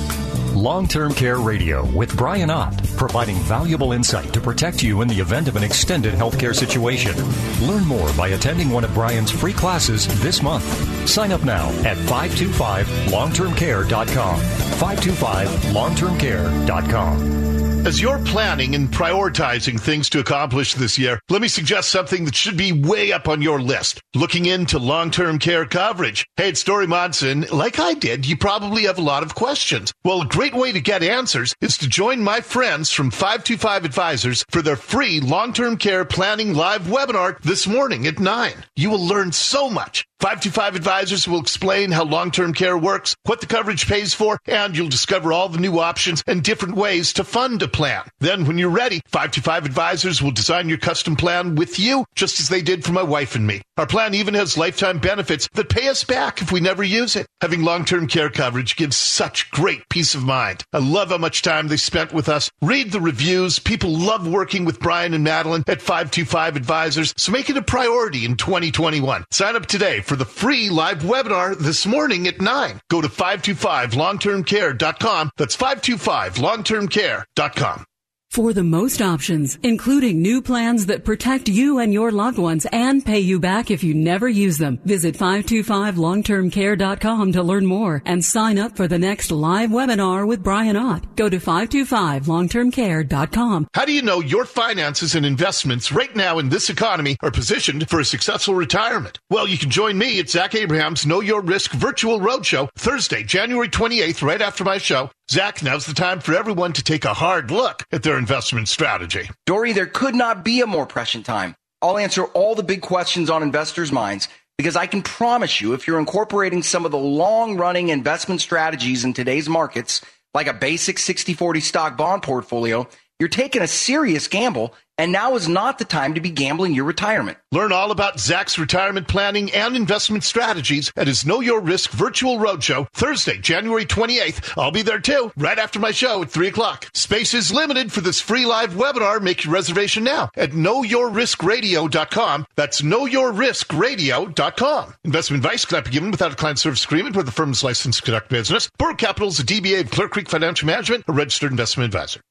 Long-Term Care Radio with Brian Ott, providing valuable insight to protect you in the event of an extended healthcare situation. Learn more by attending one of Brian's free classes this month. Sign up now at five two five long term care dot com. five two five long term care dot com. As you're planning and prioritizing things to accomplish this year, let me suggest something that should be way up on your list. Looking into long-term care coverage. Hey, it's Dory Monson. Like I did, you probably have a lot of questions. Well, a great way to get answers is to join my friends from five two five Advisors for their free long-term care planning live webinar this morning at nine. You will learn so much. five two five Advisors will explain how long-term care works, what the coverage pays for, and you'll discover all the new options and different ways to fund a plan. Then when you're ready, five two five Advisors will design your custom plan with you, just as they did for my wife and me. Our plan even has lifetime benefits that pay us back if we never use it. Having long-term care coverage gives such great peace of mind. I love how much time they spent with us. Read the reviews. People love working with Brian and Madeline at five two five Advisors, so make it a priority in twenty twenty-one. Sign up today for the free live webinar this morning at nine. Go to five two five long term care dot com. That's five two five long term care dot com. For the most options, including new plans that protect you and your loved ones and pay you back if you never use them, visit five two five long term care dot com to learn more and sign up for the next live webinar with Brian Ott. Go to five two five long term care dot com. How do you know your finances and investments right now in this economy are positioned for a successful retirement? Well, you can join me at Zach Abraham's Know Your Risk Virtual Roadshow Thursday, January twenty-eighth, right after my show. Zach, now's the time for everyone to take a hard look at their investment strategy. Dory, there could not be a more prescient time. I'll answer all the big questions on investors' minds because I can promise you if you're incorporating some of the long-running investment strategies in today's markets, like a basic sixty forty stock bond portfolio, you're taking a serious gamble, and now is not the time to be gambling your retirement. Learn all about Zach's retirement planning and investment strategies at his Know Your Risk Virtual Roadshow Thursday, January twenty-eighth. I'll be there too, right after my show at three o'clock. Space is limited for this free live webinar. Make your reservation now at know your risk radio dot com. That's know your risk radio dot com. Investment advice cannot be given without a client service agreement where the firm is licensed to conduct business. Burr Capital is a D B A of Clear Creek Financial Management, a registered investment advisor.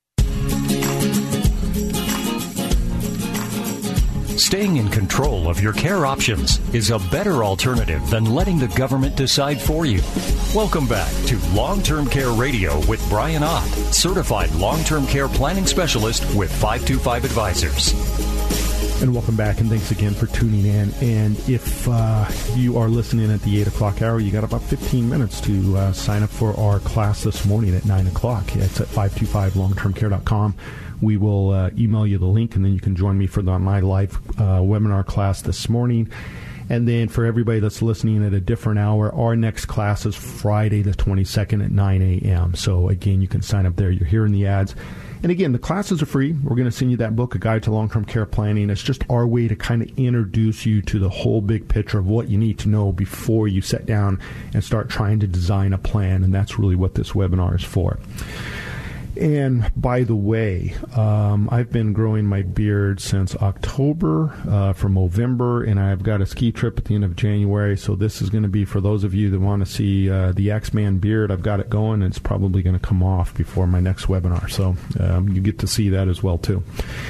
Staying in control of your care options is a better alternative than letting the government decide for you. Welcome back to Long-Term Care Radio with Brian Ott, certified long-term care planning specialist with five two five Advisors. And welcome back, and thanks again for tuning in. And if uh, you are listening at the eight o'clock hour, you got about fifteen minutes to uh, sign up for our class this morning at nine o'clock. It's at five two five long term care dot com. We will uh, email you the link, and then you can join me for the, my live uh, webinar class this morning. And then for everybody that's listening at a different hour, our next class is Friday the twenty-second at nine a.m. So, again, you can sign up there. You're hearing the ads. And again, the classes are free. We're going to send you that book, A Guide to Long-Term Care Planning. It's just our way to kind of introduce you to the whole big picture of what you need to know before you sit down and start trying to design a plan. And that's really what this webinar is for. And by the way, um, I've been growing my beard since October uh, for Movember, and I've got a ski trip at the end of January. So this is going to be for those of you that want to see uh, the X-Man beard. I've got it going, and it's probably going to come off before my next webinar. So um, you get to see that as well, too.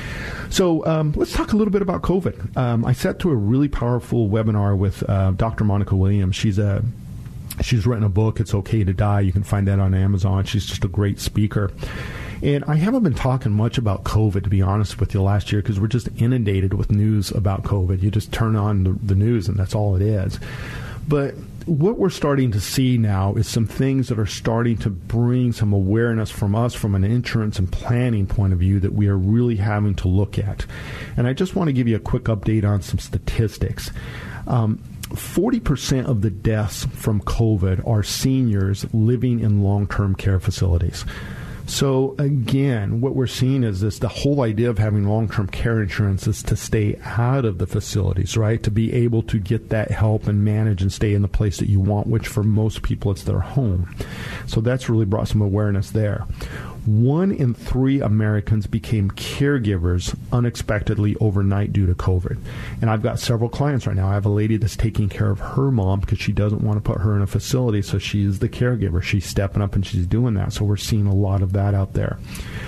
So um, let's talk a little bit about COVID. Um, I sat through a really powerful webinar with uh, Doctor Monica Williams. She's a She's written a book, It's Okay to Die. You can find that on Amazon. She's just a great speaker. And I haven't been talking much about COVID, to be honest with you, last year, because we're just inundated with news about COVID. You just turn on the, the news, and that's all it is. But what we're starting to see now is some things that are starting to bring some awareness from us from an insurance and planning point of view that we are really having to look at. And I just want to give you a quick update on some statistics. Um, forty percent of the deaths from COVID are seniors living in long-term care facilities. So again, what we're seeing is this, the whole idea of having long-term care insurance is to stay out of the facilities, right? To be able to get that help and manage and stay in the place that you want, which for most people, it's their home. So that's really brought some awareness there. One in three Americans became caregivers unexpectedly overnight due to COVID. And I've got several clients right now. I have a lady that's taking care of her mom because she doesn't want to put her in a facility, so she's the caregiver. She's stepping up and she's doing that. So we're seeing a lot of that out there.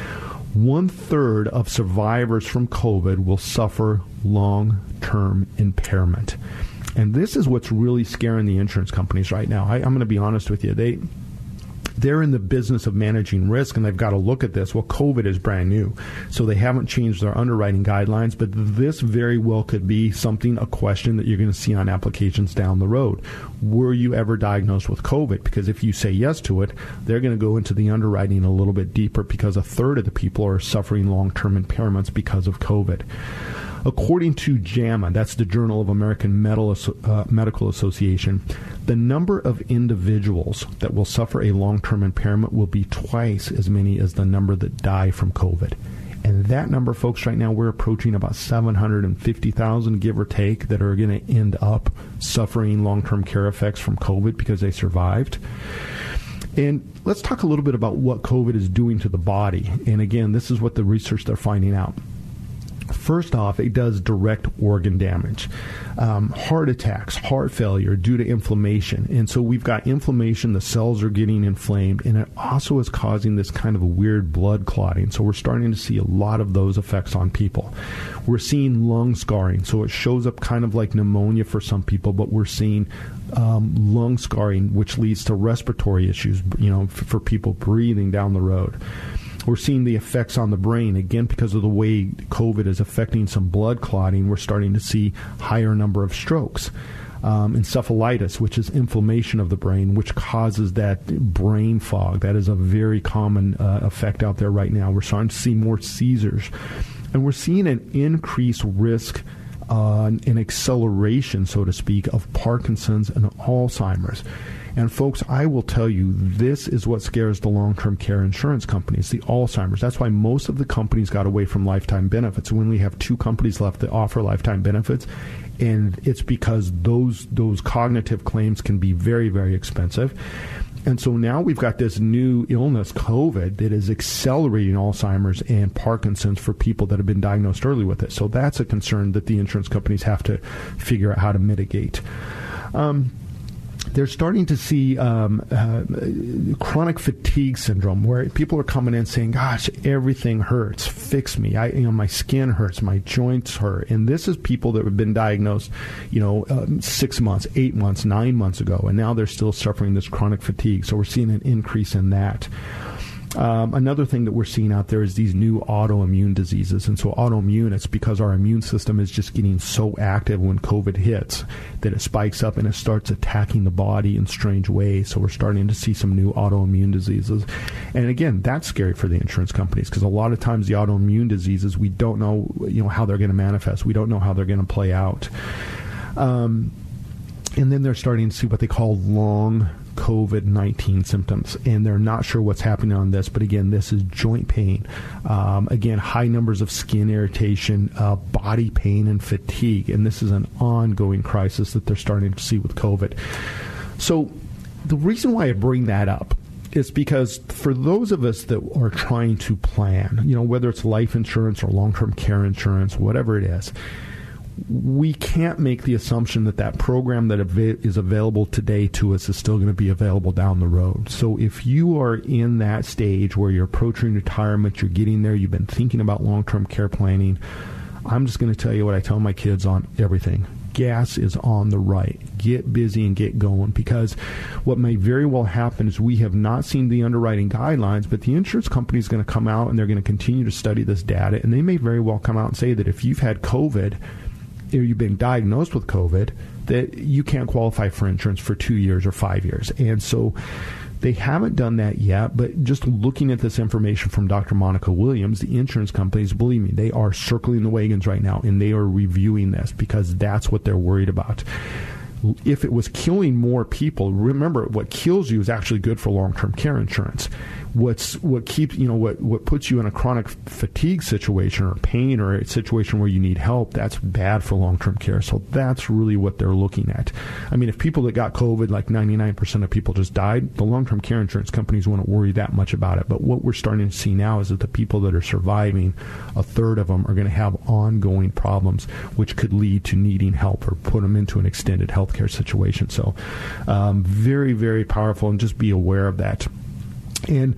One third of survivors from COVID will suffer long-term impairment. And this is what's really scaring the insurance companies right now. I, I'm going to be honest with you. They... They're in the business of managing risk, and they've got to look at this. Well, COVID is brand new, so they haven't changed their underwriting guidelines, but this very well could be something, a question that you're going to see on applications down the road. Were you ever diagnosed with COVID? Because if you say yes to it, they're going to go into the underwriting a little bit deeper because a third of the people are suffering long-term impairments because of COVID. According to JAMA, that's the Journal of American Medical Association, the number of individuals that will suffer a long-term impairment will be twice as many as the number that die from COVID. And that number, folks, right now we're approaching about seven hundred fifty thousand, give or take, that are going to end up suffering long-term care effects from COVID because they survived. And let's talk a little bit about what COVID is doing to the body. And again, this is what the research they're finding out. First off, it does direct organ damage, um, heart attacks, heart failure due to inflammation. And so we've got inflammation, the cells are getting inflamed, and it also is causing this kind of a weird blood clotting. So we're starting to see a lot of those effects on people. We're seeing lung scarring. So it shows up kind of like pneumonia for some people, but we're seeing um, lung scarring, which leads to respiratory issues, you know, for, for people breathing down the road. We're seeing the effects on the brain. Again, because of the way COVID is affecting some blood clotting, we're starting to see higher number of strokes. Um, encephalitis, which is inflammation of the brain, which causes that brain fog. That is a very common uh, effect out there right now. We're starting to see more seizures. And we're seeing an increased risk, uh, an acceleration, so to speak, of Parkinson's and Alzheimer's. And folks, I will tell you, this is what scares the long-term care insurance companies, the Alzheimer's. That's why most of the companies got away from lifetime benefits. We only have two companies left that offer lifetime benefits, and it's because those those cognitive claims can be very, very expensive. And so now we've got this new illness, COVID, that is accelerating Alzheimer's and Parkinson's for people that have been diagnosed early with it. So that's a concern that the insurance companies have to figure out how to mitigate. Um, They're starting to see um, uh, chronic fatigue syndrome, where people are coming in saying, "Gosh, everything hurts. Fix me. I, you know, my skin hurts, my joints hurt." And this is people that have been diagnosed, you know, um, six months, eight months, nine months ago, and now they're still suffering this chronic fatigue. So we're seeing an increase in that. Um, another thing that we're seeing out there is these new autoimmune diseases. And so autoimmune, it's because our immune system is just getting so active when COVID hits that it spikes up and it starts attacking the body in strange ways. So we're starting to see some new autoimmune diseases. And again, that's scary for the insurance companies because a lot of times the autoimmune diseases, we don't know, you know, how they're going to manifest. We don't know how they're going to play out. Um, And then they're starting to see what they call long COVID nineteen symptoms, and they're not sure what's happening on this. But again, this is joint pain. Um, again, high numbers of skin irritation, uh, body pain, and fatigue. And this is an ongoing crisis that they're starting to see with COVID. So the reason why I bring that up is because for those of us that are trying to plan, you know, whether it's life insurance or long-term care insurance, whatever it is, we can't make the assumption that that program that av- is available today to us is still going to be available down the road. So if you are in that stage where you're approaching retirement, you're getting there, you've been thinking about long-term care planning, I'm just going to tell you what I tell my kids on everything. Gas is on the right. Get busy and get going, because what may very well happen is we have not seen the underwriting guidelines, but the insurance company is going to come out and they're going to continue to study this data, and they may very well come out and say that if you've had COVID, or you've been diagnosed with COVID, that you can't qualify for insurance for two years or five years. And so they haven't done that yet, but just looking at this information from Doctor Monica Williams, the insurance companies, believe me, they are circling the wagons right now, and they are reviewing this because that's what they're worried about. If it was killing more people, remember, what kills you is actually good for long-term care insurance. What's what keeps you know what what puts you in a chronic fatigue situation or pain or a situation where you need help, that's bad for long-term care. So that's really what they're looking at. I mean, if people that got COVID, like ninety-nine percent of people just died, the long-term care insurance companies wouldn't worry that much about it. But what we're starting to see now is that the people that are surviving, a third of them are going to have ongoing problems, which could lead to needing help or put them into an extended healthcare situation. So um, very, very powerful, and just be aware of that. And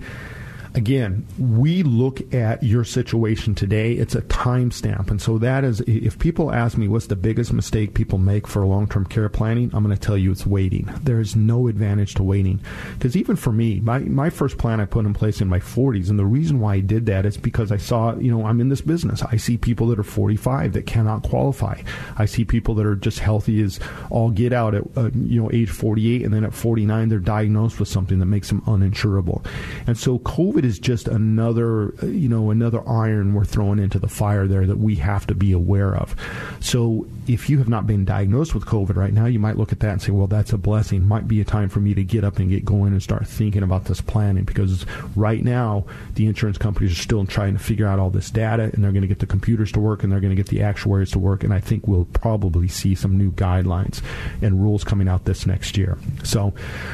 again, we look at your situation today. It's a timestamp. And so that is, if people ask me what's the biggest mistake people make for long-term care planning, I'm going to tell you it's waiting. There is no advantage to waiting. Because even for me, my, my first plan I put in place in my forties, and the reason why I did that is because I saw, you know, I'm in this business. I see people that are forty-five that cannot qualify. I see people that are just healthy as all get out at, uh, you know, age forty-eight, and then at forty-nine, they're diagnosed with something that makes them uninsurable. And so COVID is just another, you know, another iron we're throwing into the fire there that we have to be aware of. So if you have not been diagnosed with COVID right now, you might look at that and say, well, that's a blessing. Might be a time for me to get up and get going and start thinking about this planning, because right now the insurance companies are still trying to figure out all this data, and they're going to get the computers to work, and they're going to get the actuaries to work, and I think we'll probably see some new guidelines and rules coming out this next year. So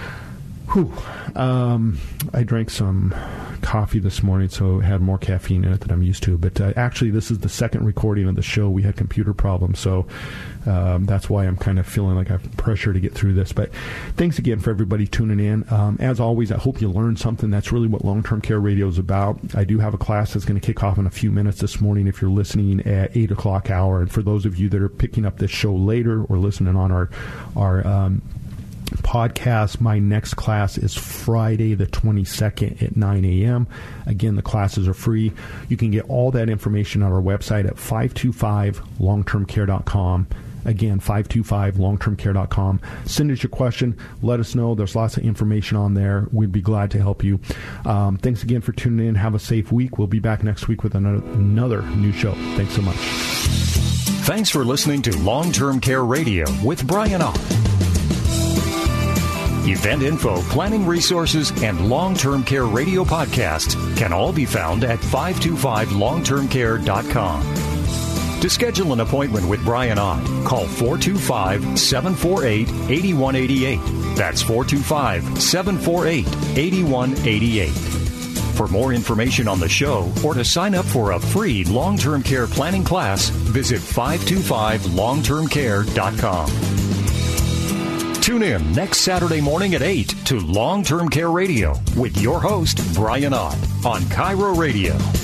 Whew. Um, I drank some coffee this morning, so it had more caffeine in it than I'm used to. But uh, actually, this is the second recording of the show. We had computer problems, so um, that's why I'm kind of feeling like I have pressure to get through this. But thanks again for everybody tuning in. Um, as always, I hope you learned something. That's really what Long-Term Care Radio is about. I do have a class that's going to kick off in a few minutes this morning if you're listening at eight o'clock hour. And for those of you that are picking up this show later or listening on our our um, podcast, my next class is Friday the twenty-second at nine a.m. Again, the classes are free. You can get all that information on our website at five two five long term care dot com. Again, five two five long term care dot com. Send us your question. Let us know. There's lots of information on there. We'd be glad to help you. Um, thanks again for tuning in. Have a safe week. We'll be back next week with another, another new show. Thanks so much. Thanks for listening to Long-Term Care Radio with Brian Ott. Event info, planning resources, and Long-Term Care Radio podcasts can all be found at five two five long term care dot com. To schedule an appointment with Brian Ott, call four two five, seven four eight, eight one eight eight. That's four two five, seven four eight, eight one eight eight. For more information on the show or to sign up for a free long-term care planning class, visit five two five long term care dot com. Tune in next Saturday morning at eight to Long-Term Care Radio with your host, Brian Ott, on Cairo Radio.